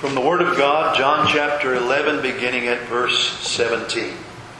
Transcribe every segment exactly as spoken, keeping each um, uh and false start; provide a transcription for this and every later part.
From the Word of God, John chapter eleven, beginning at verse seventeen.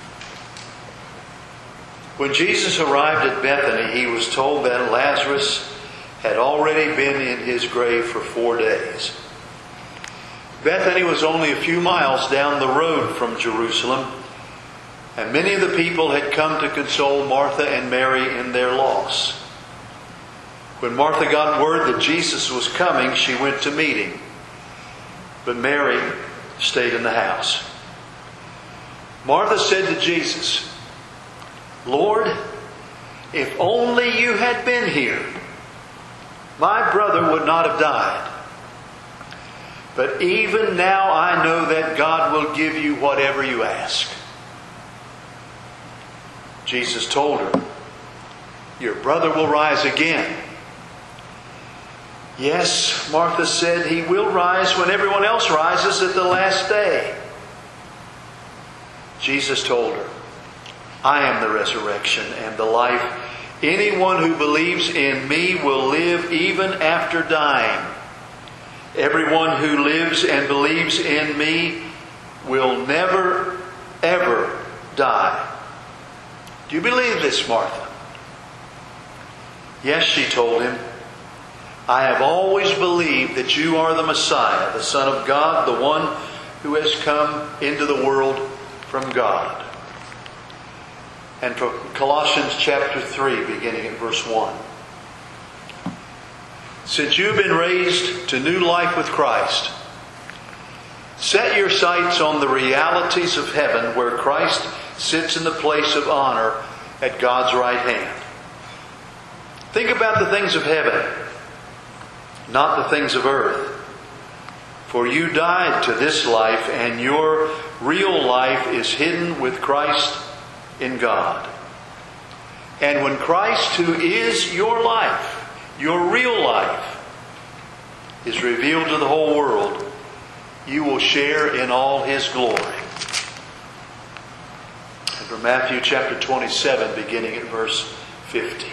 When Jesus arrived at Bethany, he was told that Lazarus had already been in his grave for four days. Bethany was only a few miles down the road from Jerusalem, and many of the people had come to console Martha and Mary in their loss. When Martha got word that Jesus was coming, she went to meet him. But Mary stayed in the house. Martha said to Jesus, "Lord, if only you had been here, my brother would not have died. But even now I know that God will give you whatever you ask." Jesus told her, "Your brother will rise again." "Yes," Martha said, "he will rise when everyone else rises at the last day." Jesus told her, "I am the resurrection and the life. Anyone who believes in me will live even after dying. Everyone who lives and believes in me will never, ever die." "Do you believe this, Martha?" "Yes," she told him. "I have always believed that you are the Messiah, the Son of God, the one who has come into the world from God." And from Colossians chapter three, beginning at verse one. "Since you have been raised to new life with Christ, set your sights on the realities of heaven, where Christ sits in the place of honor at God's right hand. Think about the things of heaven, not the things of earth. For you died to this life, and your real life is hidden with Christ in God. And when Christ, who is your life, your real life, is revealed to the whole world, you will share in all His glory." And from Matthew chapter twenty-seven, beginning at verse fifty.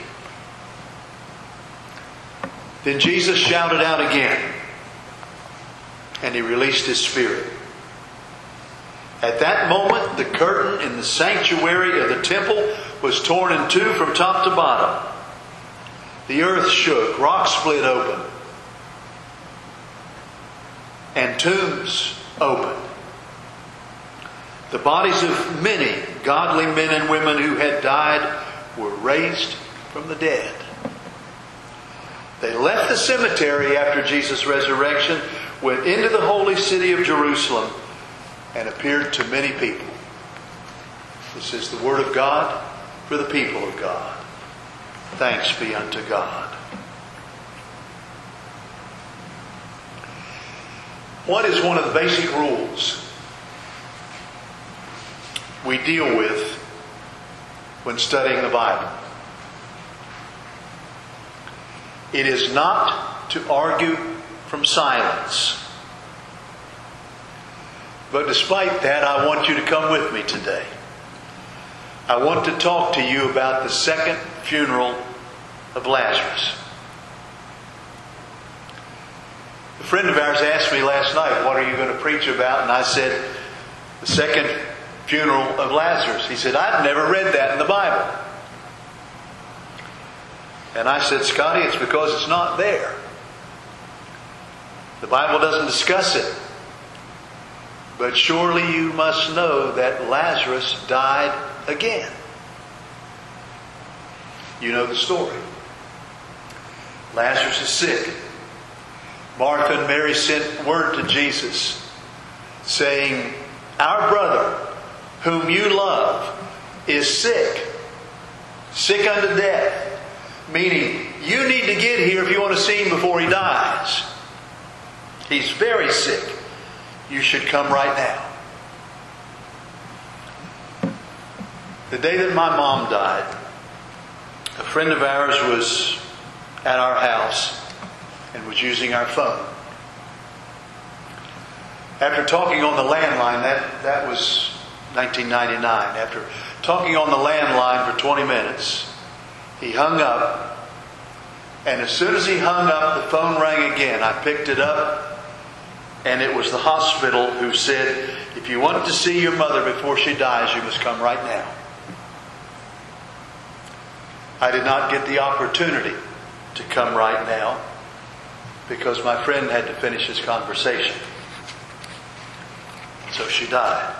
Then Jesus shouted out again, and He released His Spirit. At that moment, the curtain in the sanctuary of the temple was torn in two from top to bottom. The earth shook, rocks split open, and tombs opened. The bodies of many godly men and women who had died were raised from the dead. They left the cemetery after Jesus' resurrection, went into the holy city of Jerusalem, and appeared to many people. This is the Word of God for the people of God. Thanks be unto God. What is one of the basic rules we deal with when studying the Bible? It is not to argue from silence. But despite that, I want you to come with me today. I want to talk to you about the second funeral of Lazarus. A friend of ours asked me last night, "What are you going to preach about?" And I said, "The second funeral of Lazarus." He said, "I've never read that in the Bible." And I said, "Scotty, it's because it's not there. The Bible doesn't discuss it. But surely you must know that Lazarus died again." You know the story. Lazarus is sick. Martha and Mary sent word to Jesus saying, "Our brother, whom you love, is sick, sick unto death." Meaning, you need to get here if you want to see him before he dies. He's very sick. You should come right now. The day that my mom died, a friend of ours was at our house and was using our phone. After talking on the landline, that, that was nineteen ninety-nine. After talking on the landline for twenty minutes, he hung up. And as soon as he hung up, the phone rang again. I picked it up. And it was the hospital who said, if you want to see your mother before she dies, you must come right now. I did not get the opportunity to come right now because my friend had to finish his conversation. So she died.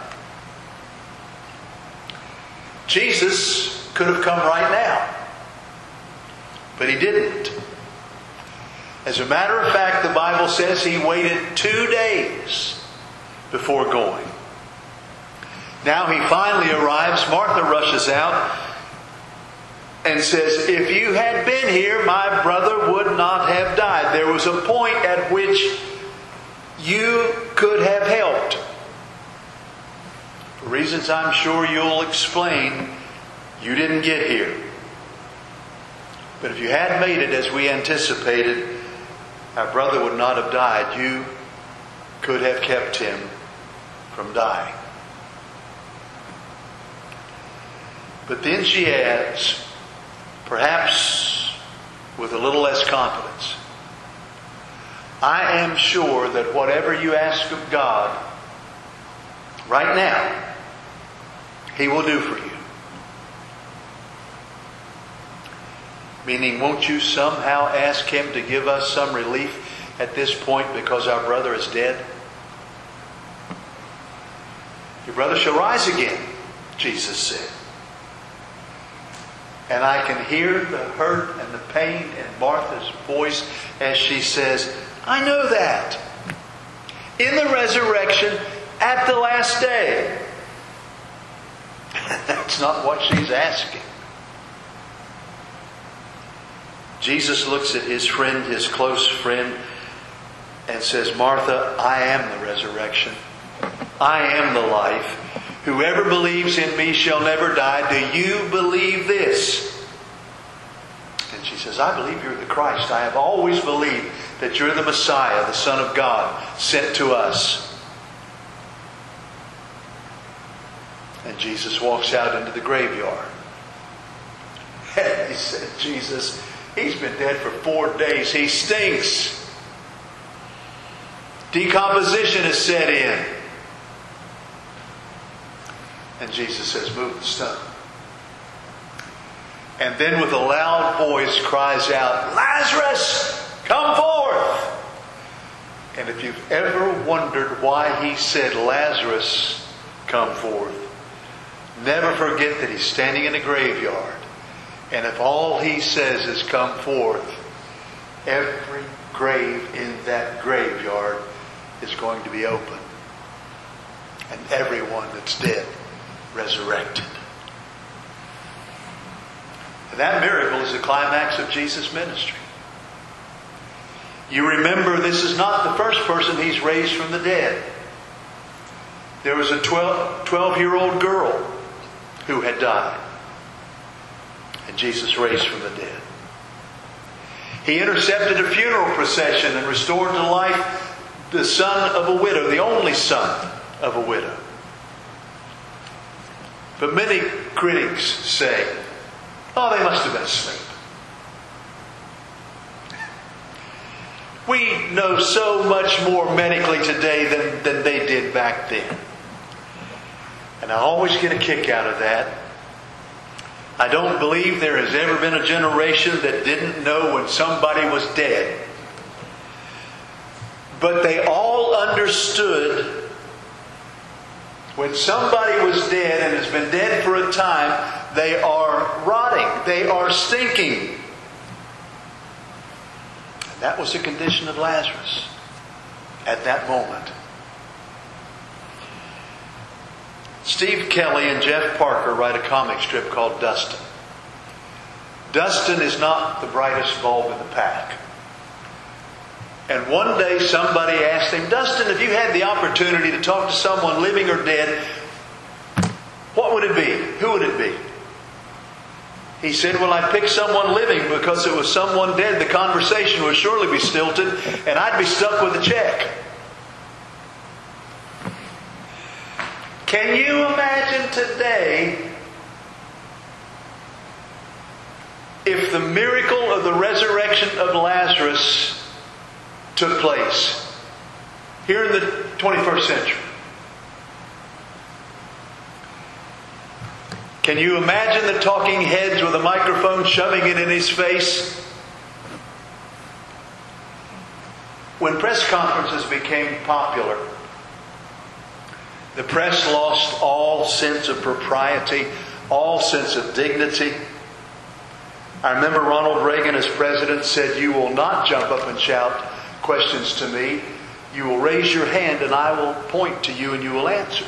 Jesus could have come right now, but He didn't. As a matter of fact, the Bible says He waited two days before going. Now He finally arrives. Martha rushes out and says, if you had been here, my brother would not have died. There was a point at which you could have helped. For reasons I'm sure you'll explain, you didn't get here. But if you had made it as we anticipated, our brother would not have died. You could have kept him from dying. But then she adds, perhaps with a little less confidence, I am sure that whatever you ask of God right now, He will do for you. Meaning, won't you somehow ask Him to give us some relief at this point because our brother is dead? Your brother shall rise again, Jesus said. And I can hear the hurt and the pain in Martha's voice as she says, I know that. In the resurrection, at the last day. That's not what she's asking. Jesus looks at His friend, His close friend, and says, Martha, I am the resurrection. I am the life. Whoever believes in Me shall never die. Do you believe this? And she says, I believe You're the Christ. I have always believed that You're the Messiah, the Son of God, sent to us. And Jesus walks out into the graveyard. And he said, Jesus, He's been dead for four days. He stinks. Decomposition has set in. And Jesus says, move the stone. And then with a loud voice cries out, Lazarus, come forth. And if you've ever wondered why He said, Lazarus, come forth, never forget that He's standing in a graveyard. And if all He says is come forth, every grave in that graveyard is going to be open. And everyone that's dead resurrected. And that miracle is the climax of Jesus' ministry. You remember, this is not the first person He's raised from the dead. There was a twelve-year-old girl who had died. And Jesus raised from the dead. He intercepted a funeral procession and restored to life the son of a widow, the only son of a widow. But many critics say, oh, they must have been asleep. We know so much more medically today than, than they did back then. And I always get a kick out of that. I don't believe there has ever been a generation that didn't know when somebody was dead. But they all understood when somebody was dead and has been dead for a time, they are rotting. They are stinking. And that was the condition of Lazarus at that moment. Steve Kelly and Jeff Parker write a comic strip called Dustin. Dustin is not the brightest bulb in the pack. And one day somebody asked him, Dustin, if you had the opportunity to talk to someone living or dead, what would it be? Who would it be? He said, well, I'd pick someone living because it was someone dead. The conversation would surely be stilted and I'd be stuck with a check. Can you imagine today if the miracle of the resurrection of Lazarus took place? Here in the twenty-first century. Can you imagine the talking heads with a microphone shoving it in his face? When press conferences became popular, the press lost all sense of propriety, all sense of dignity. I remember Ronald Reagan as president said, "You will not jump up and shout questions to me. You will raise your hand and I will point to you and you will answer."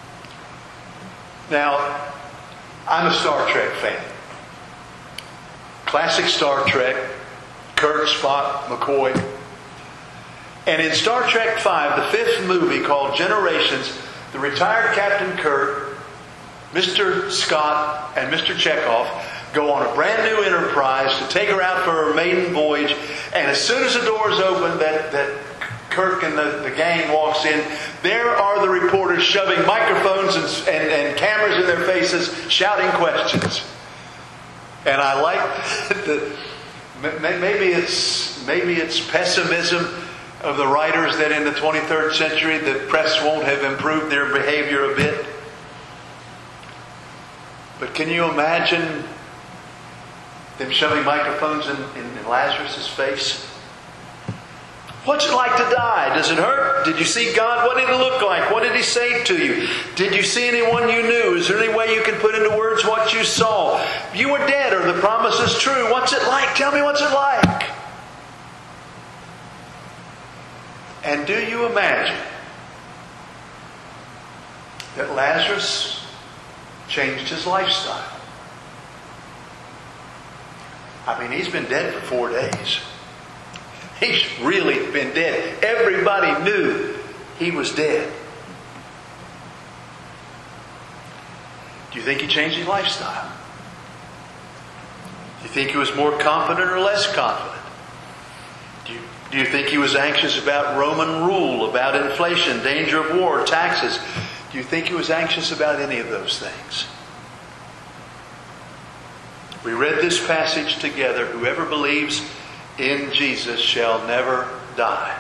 Now, I'm a Star Trek fan. Classic Star Trek, Kirk, Spock, McCoy. And in Star Trek five, the fifth movie called Generations, the retired Captain Kirk, Mister Scott, and Mister Chekhov go on a brand new Enterprise to take her out for her maiden voyage. And as soon as the doors open, that, that Kirk and the, the gang walks in, there are the reporters shoving microphones and, and, and cameras in their faces, shouting questions. And I like the, maybe it's maybe it's pessimism of the writers that in the twenty-third century the press won't have improved their behavior a bit. But can you imagine them shoving microphones in, in, in Lazarus' face? What's it like to die? Does it hurt? Did you see God? What did it look like? What did He say to you? Did you see anyone you knew? Is there any way you can put into words what you saw? You were dead. Are the promises true? What's it like? Tell me what's it like. And do you imagine that Lazarus changed his lifestyle? I mean, he's been dead for four days. He's really been dead. Everybody knew he was dead. Do you think he changed his lifestyle? Do you think he was more confident or less confident? Do you, do you think he was anxious about Roman rule, about inflation, danger of war, taxes? Do you think he was anxious about any of those things? We read this passage together. Whoever believes in Jesus shall never die.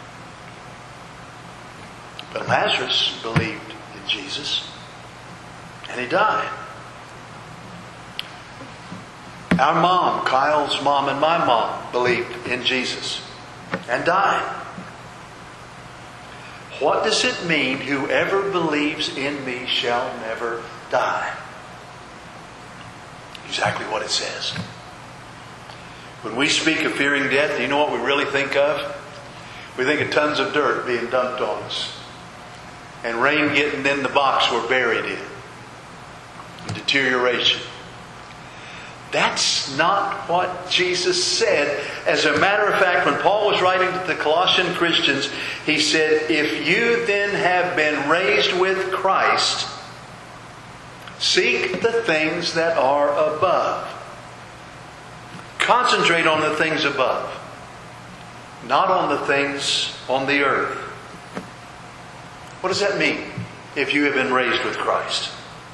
But Lazarus believed in Jesus, and he died. Our mom, Kyle's mom, and my mom believed in Jesus and died. What does it mean, whoever believes in me shall never die? Exactly what it says. When we speak of fearing death, do you know what we really think of? We think of tons of dirt being dumped on us, and rain getting in the box we're buried in, and deterioration. That's not what Jesus said. As a matter of fact, when Paul was writing to the Colossian Christians, he said, "If you then have been raised with Christ, seek the things that are above." Concentrate on the things above, not on the things on the earth. What does that mean, if you have been raised with Christ?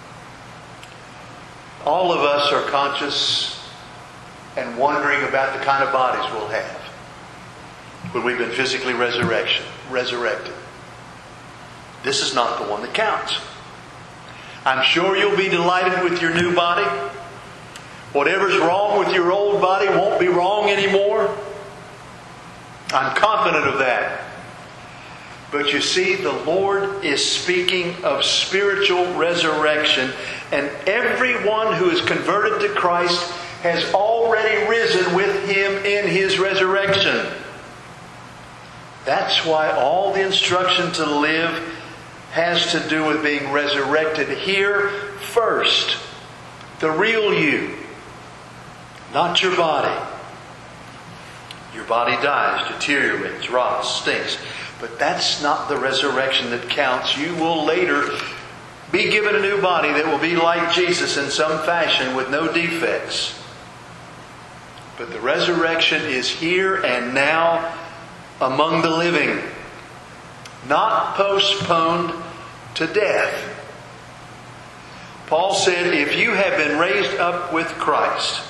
All of us are conscious and wondering about the kind of bodies we'll have when we've been physically resurrection, resurrected. This is not the one that counts. I'm sure you'll be delighted with your new body. Whatever's wrong with your old body won't be wrong anymore. I'm confident of that. But you see, the Lord is speaking of spiritual resurrection, and everyone who is converted to Christ has already risen with Him in His resurrection. That's why all the instruction to live has to do with being resurrected here first. The real you. Not your body. Your body dies, deteriorates, rots, stinks. But that's not the resurrection that counts. You will later be given a new body that will be like Jesus in some fashion with no defects. But the resurrection is here and now among the living. Not postponed to death. Paul said, if you have been raised up with Christ,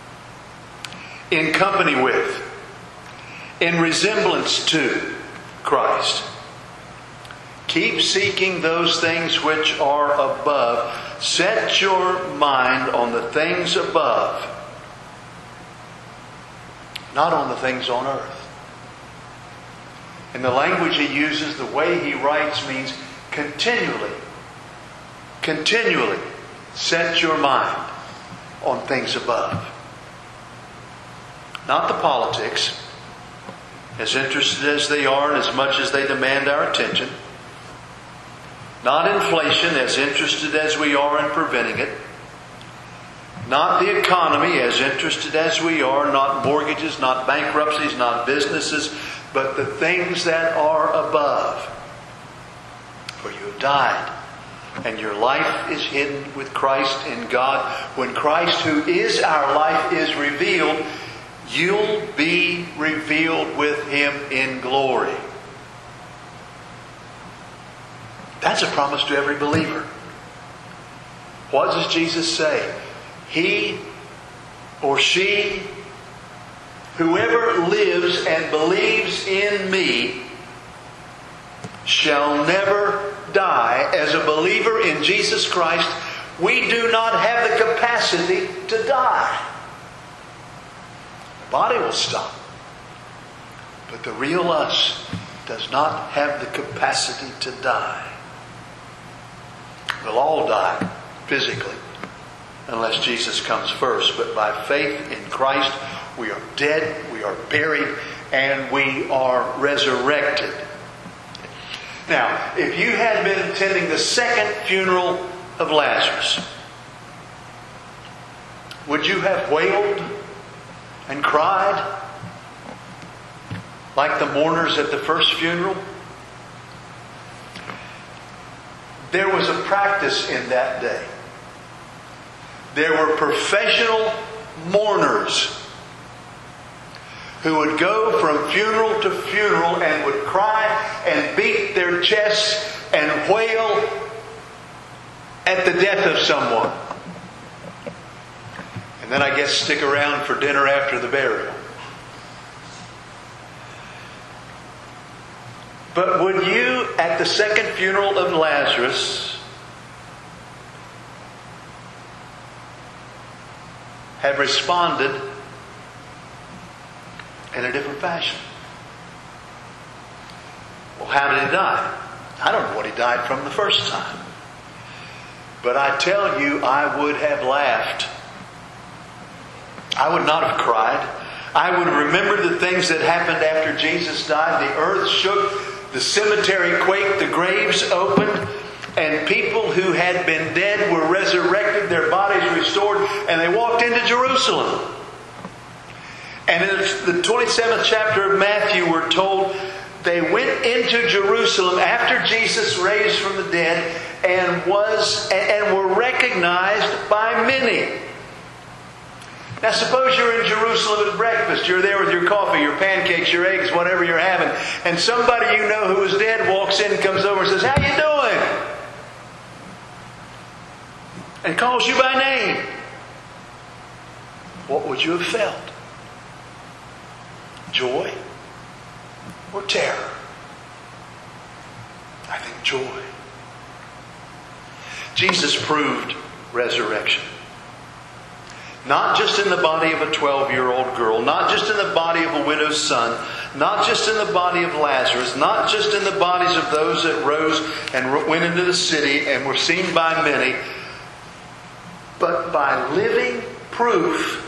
in company with, in resemblance to Christ, Keep seeking those things which are above. Set your mind on the things above, not on the things on earth. And the language he uses, the way he writes, means continually, continually set your mind on things above. Not the politics, as interested as they are and as much as they demand our attention. Not inflation, as interested as we are in preventing it. Not the economy, as interested as we are. Not mortgages, not bankruptcies, not businesses, but the things that are above. For you have died, and your life is hidden with Christ in God. When Christ, who is our life, is revealed, you'll be revealed with Him in glory. That's a promise to every believer. What does Jesus say? He or she, whoever lives and believes in me, shall never die. As a believer in Jesus Christ, we do not have the capacity to die. The body will stop, but the real us does not have the capacity to die. We'll all die physically unless Jesus comes first. But by faith in Christ, we are dead, we are buried, and we are resurrected. Now, if you had been attending the second funeral of Lazarus, would you have wailed and cried like the mourners at the first funeral? There was a practice in that day. There were professional mourners who would go from funeral to funeral and would cry and beat their chests and wail at the death of someone. And then I guess stick around for dinner after the burial. But would you, at the second funeral of Lazarus, have responded in a different fashion? Well, how did he die? I don't know what he died from the first time. But I tell you, I would have laughed. I would not have cried. I would remember the things that happened after Jesus died. The earth shook. The cemetery quaked, the graves opened, and people who had been dead were resurrected, their bodies restored, and they walked into Jerusalem. And in the twenty-seventh chapter of Matthew, we're told they went into Jerusalem after Jesus raised from the dead and was and were recognized by many. Now suppose you're in Jerusalem at breakfast. You're there with your coffee, your pancakes, your eggs, whatever you're having. And somebody you know who is dead walks in, comes over and says, "How you doing?" And calls you by name. What would you have felt? Joy or terror? I think joy. Jesus proved resurrection. Not just in the body of a twelve-year-old girl, not just in the body of a widow's son, not just in the body of Lazarus, not just in the bodies of those that rose and went into the city and were seen by many, but by living proof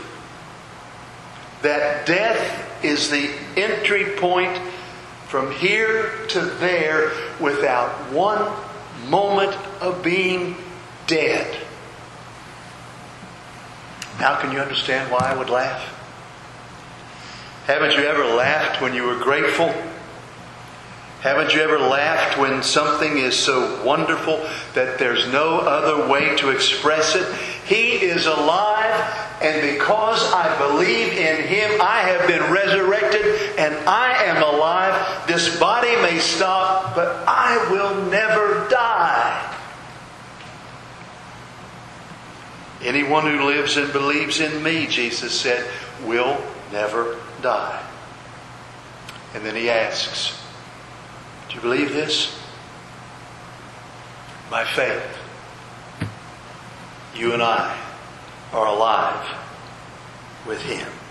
that death is the entry point from here to there without one moment of being dead. How can you understand why I would laugh? Haven't you ever laughed when you were grateful? Haven't you ever laughed when something is so wonderful that there's no other way to express it? He is alive, and because I believe in Him, I have been resurrected, and I am alive. This body may stop, but I will never die. Anyone who lives and believes in me, Jesus said, will never die. And then He asks, do you believe this? By faith, you and I are alive with Him.